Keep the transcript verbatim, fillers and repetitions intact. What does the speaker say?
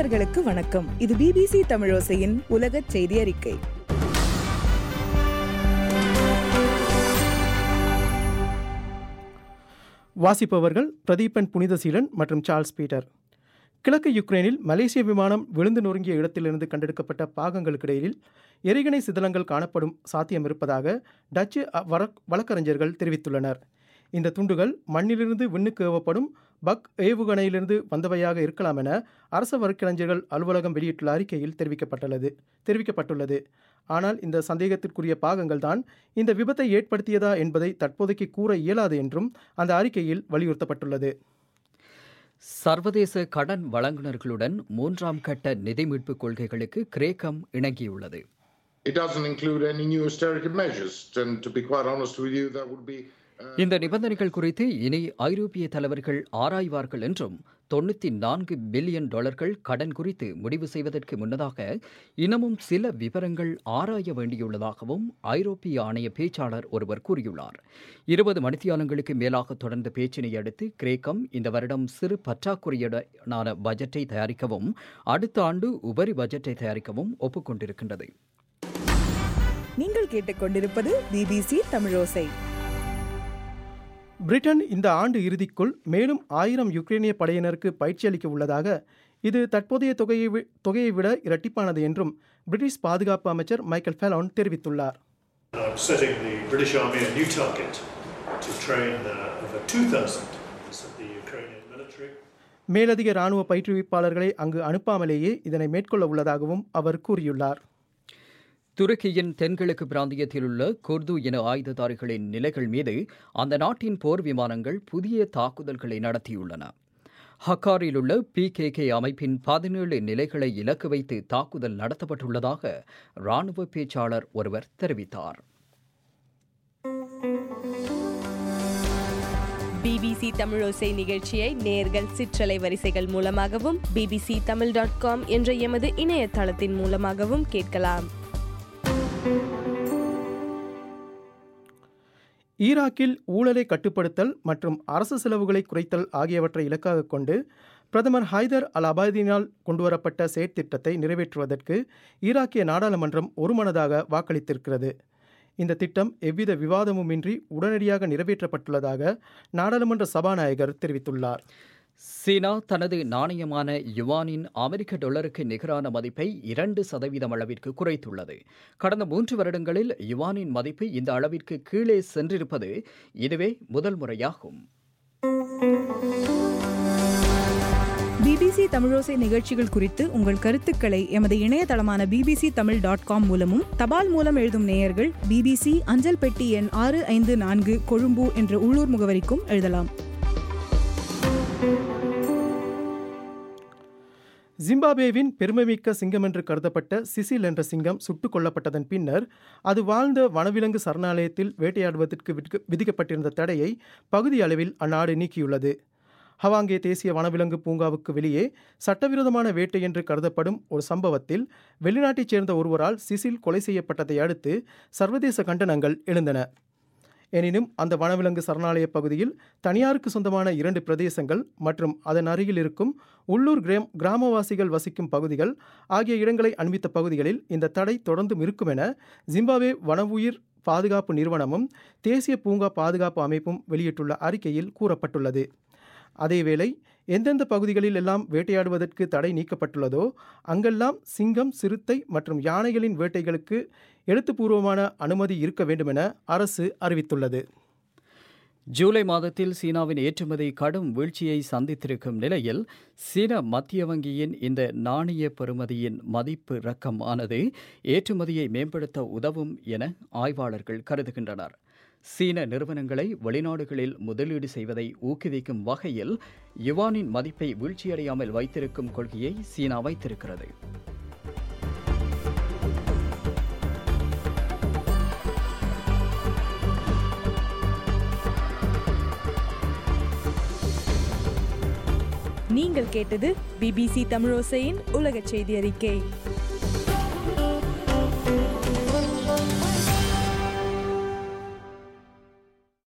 அன்பர்களுக்கு வணக்கம். இது பிபிசி தமிழோசையின் உலகச் செய்தி அறிக்கை. வாசிப்பவர்கள் பிரதீபன் புனிதசீலன் மற்றும் சார்ல்ஸ் பீட்டர். கிழக்கு யுக்ரைனில் மலேசிய விமானம் விழுந்து நொறுங்கிய இடத்திலிருந்து கண்டெடுக்கப்பட்ட பாகங்களுக்கிடையில் எரிகணை சிதலங்கள் காணப்படும் சாத்தியம் இருப்பதாக டச்சு வழக்கறிஞர்கள் தெரிவித்துள்ளனர். இந்த துண்டுகள் மண்ணிலிருந்து விண்ணுக்கு ஏவப்படும் பக் ஏவுகணையிலிருந்து வந்தவையாக இருக்கலாம் என அரச வழக்கறிஞர்கள் அலுவலகம் வெளியிட்டுள்ள அறிக்கையில் தெரிவிக்கப்பட்டுள்ளது தெரிவிக்கப்பட்டுள்ளது ஆனால் இந்த சந்தேகத்திற்குரிய பாகங்கள் தான் இந்த விபத்தை ஏற்படுத்தியதா என்பதை தற்போதைக்கு கூற இயலாது என்றும் அந்த அறிக்கையில் வலியுறுத்தப்பட்டுள்ளது. சர்வதேச கடன் வழங்குநர்களுடன் மூன்றாம் கட்ட நிதி மீட்பு கொள்கைகளுக்கு கிரேக்கம் இணங்கியுள்ளது. It doesn't include any new austerity measures, and to be quite honest with you, that would be இந்த நிபந்தனைகள் குறித்து இனி ஐரோப்பிய தலைவர்கள் ஆராய்வார்கள் என்றும் தொண்ணூற்றி நான்கு பில்லியன் டாலர்கள் கடன் குறித்து முடிவு செய்வதற்கு முன்னதாக இன்னமும் சில விவரங்கள் ஆராய வேண்டியுள்ளதாகவும் ஐரோப்பிய ஆணைய பேச்சாளர் ஒருவர் கூறியுள்ளார். இருபது மணித்தியாலங்களுக்கு மேலாக தொடர்ந்த பேச்சினை அடுத்து கிரேக்கம் இந்த வருடம் சிறு பற்றாக்குறையுடனான பட்ஜெட்டை தயாரிக்கவும் அடுத்த ஆண்டு உபரி பட்ஜெட்டை தயாரிக்கவும் ஒப்புக்கொண்டிருக்கின்றது. நீங்கள் கேட்டுக்கொண்டிருப்பது பிபிசி தமிழோசை. பிரிட்டன் இந்த ஆண்டு இறுதிக்குள் மேலும் ஆயிரம் யுக்ரைனிய படையினருக்கு பயிற்சி அளிக்க உள்ளதாக, இது தற்போதைய தொகையை தொகையை விட இரட்டிப்பானது என்றும் பிரிட்டிஷ் பாதுகாப்பு அமைச்சர் மைக்கேல் ஃபெலோன் தெரிவித்துள்ளார். மேலதிக இராணுவ பயிற்றுவிப்பாளர்களை அங்கு அனுப்பாமலேயே இதனை மேற்கொள்ள உள்ளதாகவும் அவர் கூறியுள்ளார். துருக்கியின் தென்கிழக்கு பிராந்தியத்தில் உள்ள குர்து இன ஆயுததாரிகளின் நிலைகள் மீது அந்த நாட்டின் போர் விமானங்கள் புதிய தாக்குதல்களை நடத்தியுள்ளன. ஹக்காரில் உள்ள பி கே கே அமைப்பின் பதினேழு நிலைகளை இலக்கு வைத்து தாக்குதல் நடத்தப்பட்டுள்ளதாக இராணுவ பேச்சாளர் ஒருவர் தெரிவித்தார். பிபிசி தமிழோசை நிகழ்ச்சியை நேர்கள் சிற்றலை வரிசைகள் மூலமாகவும் பிபிசி தமிழ் டாட் காம் என்ற எமது இணையதளத்தின் மூலமாகவும் கேட்கலாம். ஈராக்கில் ஊழலை கட்டுப்படுத்தல் மற்றும் அரசு செலவுகளை குறைத்தல் ஆகியவற்றை இலக்காக கொண்டு பிரதமர் ஹைதர் அல் அபாதியினால் கொண்டுவரப்பட்ட செயற்திட்டத்தை நிறைவேற்றுவதற்கு ஈராக்கிய நாடாளுமன்றம் ஒருமனதாக வாக்களித்திருக்கிறது. இந்த திட்டம் எவ்வித விவாதமுமின்றி உடனடியாக நிறைவேற்றப்பட்டுள்ளதாக நாடாளுமன்ற சபாநாயகர் தெரிவித்துள்ளார். சீனா தனது நாணயமான யுவானின் அமெரிக்க டாலருக்கு நிகரான மதிப்பை இரண்டு சதவீதம் அளவிற்கு குறைத்துள்ளது. கடந்த மூன்று வருடங்களில் யுவானின் மதிப்பு இந்த அளவிற்கு கீழே சென்றிருப்பது இதுவே முதல் முறையாகும். பிபிசி தமிழோசை நிகழ்ச்சிகள் குறித்து உங்கள் கருத்துக்களை எமது இணையதளமான பிபிசி தமிழ் டாட் காம் மூலமும் தபால் மூலம் எழுதும் நேயர்கள் பிபிசி அஞ்சல் பெட்டி எண் ஆறு ஐந்து நான்கு கொழும்பு என்ற உள்ளூர் முகவரிக்கும் எழுதலாம். ஜிம்பாப்வேவின் பெருமைமிக்க சிங்கம் என்று கருதப்பட்ட சிசில் என்ற சிங்கம் சுட்டுக் கொல்லப்பட்டதன் பின்னர் அது வாழ்ந்த வனவிலங்கு சரணாலயத்தில் வேட்டையாடுவதற்கு விதிக்கப்பட்டிருந்த தடையை பகுதி அளவில் அந்நாடு நீக்கியுள்ளது. ஹவாங்கே தேசிய வனவிலங்கு பூங்காவுக்கு வெளியே சட்டவிரோதமான வேட்டை என்று கருதப்படும் ஒரு சம்பவத்தில் வெளிநாட்டைச் சேர்ந்த ஒருவரால் சிசில் கொலை செய்யப்பட்டதை அடுத்து சர்வதேச கண்டனங்கள் எழுந்தன. எனினும் அந்த வனவிலங்கு சரணாலய பகுதியில் தனியாருக்கு சொந்தமான இரண்டு பிரதேசங்கள் மற்றும் அதன் அருகில் இருக்கும் உள்ளூர் கிராம் கிராமவாசிகள் வசிக்கும் பகுதிகள் ஆகிய இடங்களை அண்மித்த பகுதிகளில் இந்த தடை தொடர்ந்தும் இருக்கும் என ஜிம்பாப்வே வனவுயிர் பாதுகாப்பு நிறுவனமும் தேசிய பூங்கா பாதுகாப்பு அமைப்பும் வெளியிட்டுள்ள அறிக்கையில் கூறப்பட்டுள்ளது. அதேவேளை எந்தெந்த பகுதிகளில் எல்லாம் வேட்டையாடுவதற்கு தடை நீக்கப்பட்டுள்ளதோ அங்கெல்லாம் சிங்கம், சிறுத்தை மற்றும் யானைகளின் வேட்டைகளுக்கு எழுத்துப்பூர்வமான அனுமதி இருக்க வேண்டுமென அரசு அறிவித்துள்ளது. ஜூலை மாதத்தில் சீனாவின் ஏற்றுமதி கடும் வீழ்ச்சியை சந்தித்திருக்கும் நிலையில் சீன மத்திய வங்கியின் இந்த நாணய பெறுமதியின் மதிப்பு ரக்கமானது ஏற்றுமதியை மேம்படுத்த உதவும் என ஆய்வாளர்கள் கருதுகின்றனர். சீன நிறுவனங்களை வெளிநாடுகளில் முதலீடு செய்வதை ஊக்குவிக்கும் வகையில் யுவானின் மதிப்பை வீழ்ச்சியடையாமல் வைத்திருக்கும் கொள்கையை சீனா வைத்திருக்கிறது. நீங்கள் கேட்டது பிபிசி தமிழோசையின் உலகச் செய்தி அறிக்கை.